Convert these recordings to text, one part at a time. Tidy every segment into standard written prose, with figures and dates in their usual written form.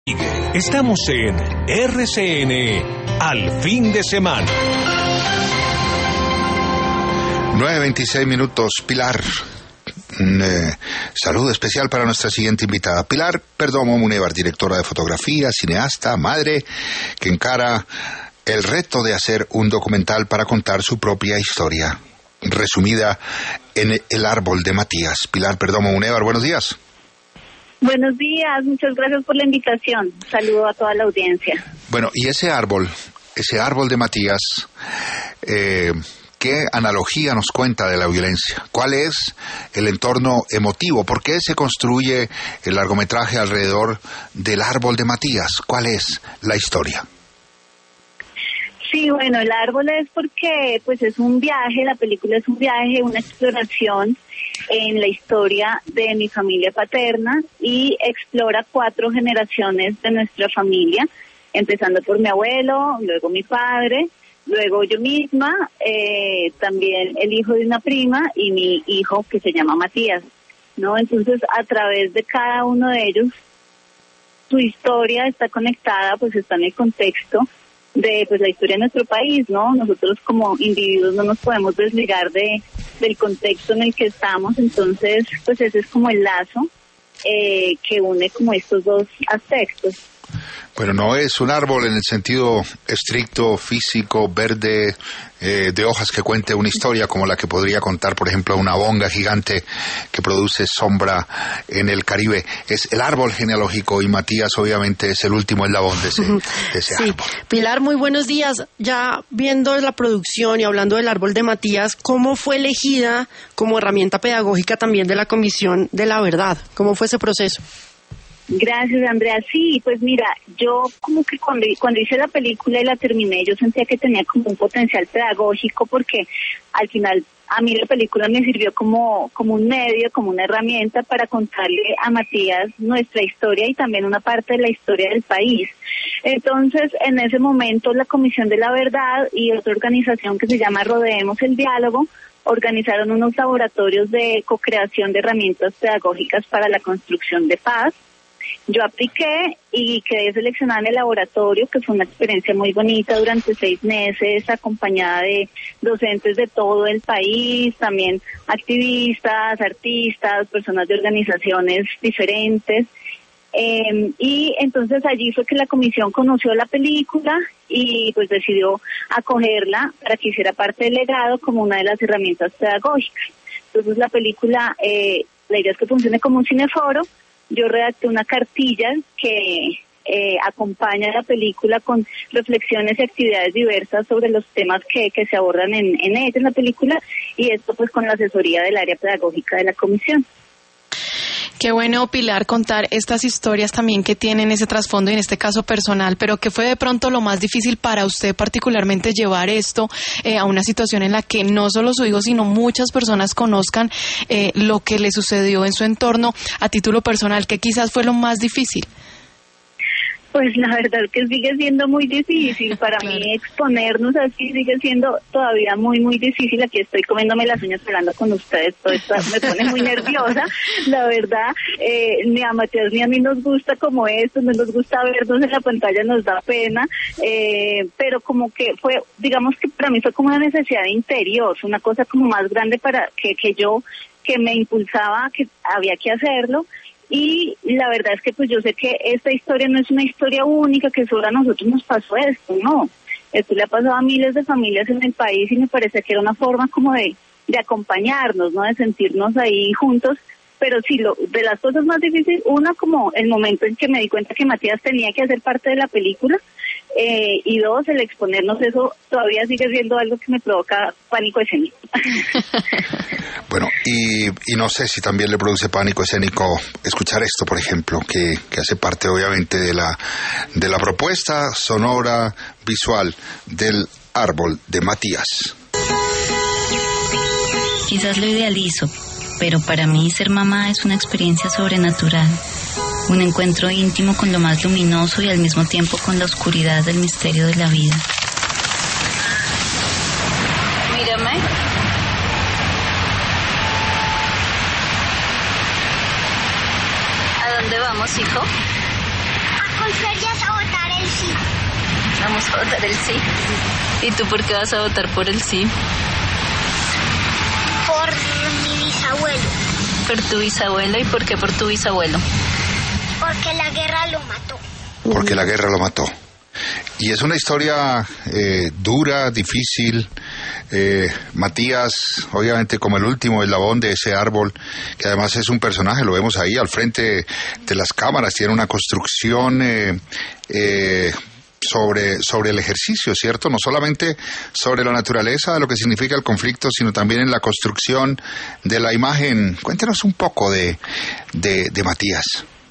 Estamos en RCN al fin de semana. 9:26 minutos. Pilar, un saludo especial para nuestra siguiente invitada. Pilar Perdomo Munevar, directora de fotografía, cineasta, madre, que encara el reto de hacer un documental para contar su propia historia, resumida en El árbol de Matías. Pilar Perdomo Munevar, buenos días. Buenos días, muchas gracias por la invitación. Saludo a toda la audiencia. Bueno, y ese árbol de Matías, ¿qué analogía nos cuenta de la violencia? ¿Cuál es el entorno emotivo? ¿Por qué se construye el largometraje alrededor del árbol de Matías? ¿Cuál es la historia? Sí, bueno, el árbol es porque pues es un viaje, la película es un viaje, una exploración en la historia de mi familia paterna y explora 4 generaciones de nuestra familia, empezando por mi abuelo, luego mi padre, luego yo misma, también el hijo de una prima y mi hijo que se llama Matías, ¿no? Entonces, a través de cada uno de ellos, su historia está conectada, pues está en el contexto de pues la historia de nuestro país, ¿no? Nosotros como individuos no nos podemos desligar del contexto en el que estamos, entonces pues ese es como el lazo que une como estos dos aspectos. Bueno, no es un árbol en el sentido estricto, físico, verde, de hojas que cuente una historia como la que podría contar, por ejemplo, una bonga gigante que produce sombra en el Caribe. Es el árbol genealógico y Matías obviamente es el último eslabón de ese sí. árbol. Pilar, muy buenos días. Ya viendo la producción y hablando del árbol de Matías, ¿cómo fue elegida como herramienta pedagógica también de la Comisión de la Verdad? ¿Cómo fue ese proceso? Gracias, Andrea. Sí, pues mira, yo como que cuando hice la película y la terminé, yo sentía que tenía como un potencial pedagógico porque al final a mí la película me sirvió como un medio, como una herramienta para contarle a Matías nuestra historia y también una parte de la historia del país. Entonces, en ese momento, la Comisión de la Verdad y otra organización que se llama Rodeemos el Diálogo organizaron unos laboratorios de co-creación de herramientas pedagógicas para la construcción de paz. Yo apliqué y quedé seleccionada en el laboratorio, que fue una experiencia muy bonita durante 6 meses, acompañada de docentes de todo el país, también activistas, artistas, personas de organizaciones diferentes. Y entonces allí fue que la comisión conoció la película y pues decidió acogerla para que hiciera parte del legado como una de las herramientas pedagógicas. Entonces la película, la idea es que funcione como un cineforo. Yo redacté una cartilla que acompaña la película con reflexiones y actividades diversas sobre los temas que se abordan en ella, en la película, y esto pues con la asesoría del área pedagógica de la comisión. Qué bueno, Pilar, contar estas historias también que tienen ese trasfondo y en este caso personal, pero ¿qué fue de pronto lo más difícil para usted particularmente llevar esto a una situación en la que no solo su hijo, sino muchas personas conozcan lo que le sucedió en su entorno a título personal? ¿Qué quizás fue lo más difícil? Pues la verdad que sigue siendo muy difícil. Para mí exponernos así sigue siendo todavía muy, muy difícil. Aquí estoy comiéndome las uñas hablando con ustedes. Todo esto me pone muy nerviosa. La verdad, ni a Matías ni a mí nos gusta como esto, no nos gusta vernos en la pantalla, nos da pena. Pero como que fue, digamos que para mí fue como una necesidad interior, una cosa como más grande para que yo, que me impulsaba, que había que hacerlo. Y la verdad es que pues yo sé que esta historia no es una historia única, que solo a nosotros nos pasó esto, no. Esto le ha pasado a miles de familias en el país y me parece que era una forma como de acompañarnos, ¿no? De sentirnos ahí juntos. Pero sí, de las cosas más difíciles, una como el momento en que me di cuenta que Matías tenía que hacer parte de la película, y 2, el exponernos, eso todavía sigue siendo algo que me provoca pánico escénico. Bueno, y no sé si también le produce pánico escénico escuchar esto, por ejemplo, que hace parte obviamente de la propuesta sonora visual del árbol de Matías. Quizás lo idealizo, pero para mí ser mamá es una experiencia sobrenatural, un encuentro íntimo con lo más luminoso y al mismo tiempo con la oscuridad del misterio de la vida. Mírame. ¿A dónde vamos, hijo? A ferias a votar el sí. Vamos a votar el sí. ¿Y tú por qué vas a votar por el sí? Por mi bisabuelo. Por tu bisabuelo. ¿Y por qué por tu bisabuelo? Porque la guerra lo mató. Porque la guerra lo mató. Y es una historia dura, difícil. Matías, obviamente como el último eslabón de ese árbol, que además es un personaje, lo vemos ahí al frente de las cámaras, tiene una construcción sobre el ejercicio, ¿cierto? No solamente sobre la naturaleza de lo que significa el conflicto, sino también en la construcción de la imagen. Cuéntenos un poco de Matías.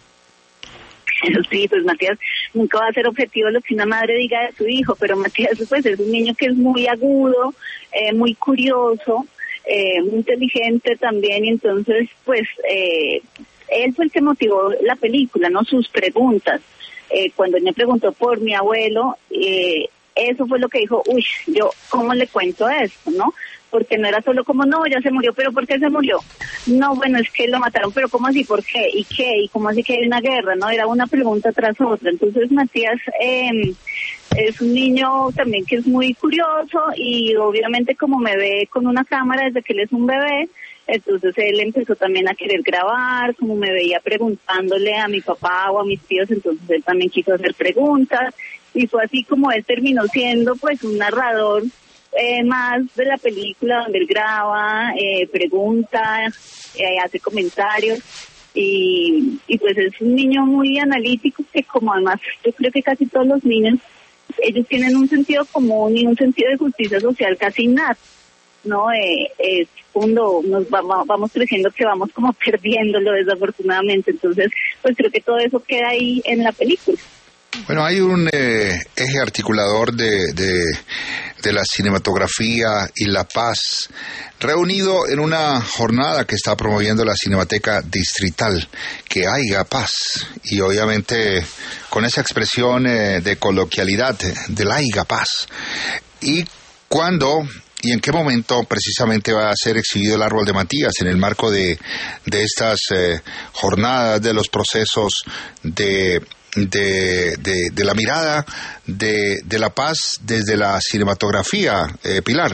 Sí, pues Matías nunca va a ser objetivo lo que una madre diga de su hijo, pero Matías pues es un niño que es muy agudo, muy curioso, muy inteligente también, y entonces pues él fue el que motivó la película, ¿no? Sus preguntas. Cuando él me preguntó por mi abuelo, eso fue lo que dijo, yo ¿cómo le cuento esto, no? Porque no era solo como, no, ya se murió, pero ¿por qué se murió? No, bueno, es que lo mataron, pero ¿cómo así? ¿Por qué? ¿Y qué? ¿Y cómo así que hay una guerra? No, era una pregunta tras otra. Entonces Matías es un niño también que es muy curioso, y obviamente como me ve con una cámara desde que él es un bebé, entonces él empezó también a querer grabar, como me veía preguntándole a mi papá o a mis tíos, entonces él también quiso hacer preguntas, y fue así como él terminó siendo pues un narrador más de la película, donde él graba, pregunta, hace comentarios, y pues es un niño muy analítico, que como además yo creo que casi todos los niños, ellos tienen un sentido común y un sentido de justicia social casi innato, ¿no? Es cuando nos vamos creciendo que vamos como perdiéndolo desafortunadamente, entonces pues creo que todo eso queda ahí en la película. Bueno, hay un eje articulador de la cinematografía y la paz reunido en una jornada que está promoviendo la Cinemateca Distrital, que haya paz, y obviamente con esa expresión de coloquialidad del haya paz. ¿Y cuándo y en qué momento precisamente va a ser exhibido el árbol de Matías en el marco de estas jornadas, de los procesos de la mirada de la paz desde la cinematografía, Pilar?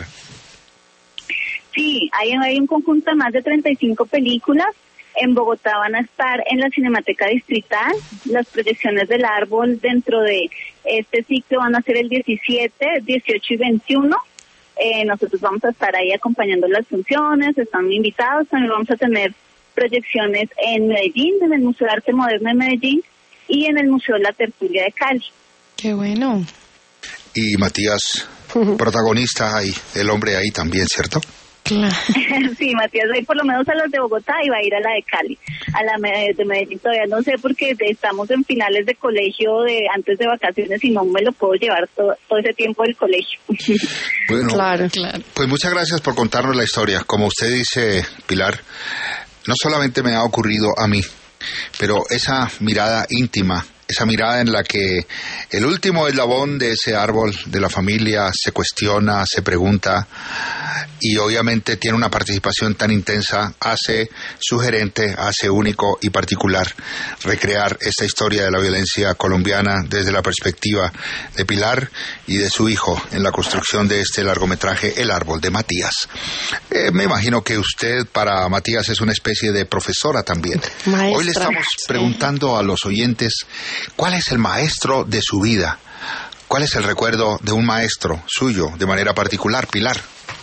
Sí, hay un conjunto de más de 35 películas. En Bogotá van a estar en la Cinemateca Distrital. Las proyecciones del árbol dentro de este ciclo van a ser el 17, 18 y 21. Nosotros vamos a estar ahí acompañando las funciones, están invitados. También vamos a tener proyecciones en Medellín, en el Museo de Arte Moderno de Medellín, y en el Museo de la Tertulia de Cali. ¡Qué bueno! Y Matías, protagonista ahí, el hombre ahí también, ¿cierto? Claro. Sí, Matías va a ir por lo menos a las de Bogotá y va a ir a la de Cali. A la de Medellín todavía no sé, porque estamos en finales de colegio, antes de vacaciones, y no me lo puedo llevar todo ese tiempo del colegio. Bueno, claro. Pues muchas gracias por contarnos la historia. Como usted dice, Pilar, no solamente me ha ocurrido a mí, pero esa mirada íntima, esa mirada en la que el último eslabón de ese árbol de la familia se cuestiona, se pregunta, y obviamente tiene una participación tan intensa, hace sugerente, hace único y particular recrear esta historia de la violencia colombiana desde la perspectiva de Pilar y de su hijo en la construcción de este largometraje El árbol de Matías. Me imagino que usted para Matías es una especie de profesora también. Maestra. Hoy le estamos preguntando a los oyentes ¿cuál es el maestro de su vida? ¿Cuál es el recuerdo de un maestro suyo de manera particular, Pilar?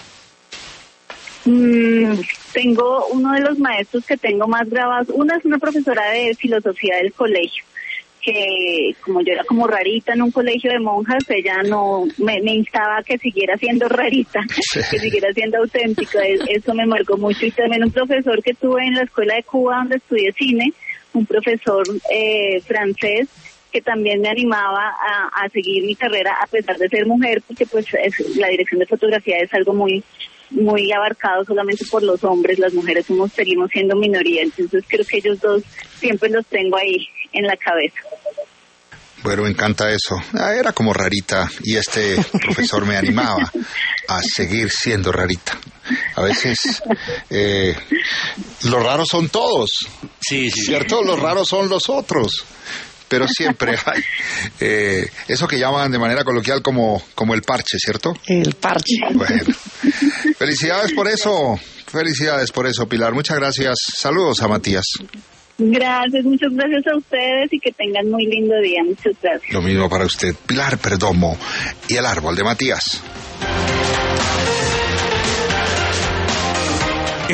Tengo uno de los maestros que tengo más grabados. Una es una profesora de filosofía del colegio, que como yo era como rarita en un colegio de monjas, ella no me instaba a que siguiera siendo rarita, que siguiera siendo auténtica. Eso me marcó mucho. Y también un profesor que tuve en la escuela de Cuba, donde estudié cine, un profesor francés, que también me animaba a seguir mi carrera a pesar de ser mujer, porque pues la dirección de fotografía es algo muy abarcado solamente por los hombres. Las mujeres seguimos siendo minoría, entonces creo que ellos dos siempre los tengo ahí en la cabeza. Bueno, me encanta eso. Era como rarita y este profesor me animaba a seguir siendo rarita. A veces los raros son todos, sí. ¿cierto? Los raros son los otros. pero siempre hay eso que llaman de manera coloquial como el parche, ¿cierto? El parche. Bueno, felicidades por eso, Pilar. Muchas gracias. Saludos a Matías. Gracias, muchas gracias a ustedes y que tengan muy lindo día. Muchas gracias. Lo mismo para usted. Pilar Perdomo y el árbol de Matías.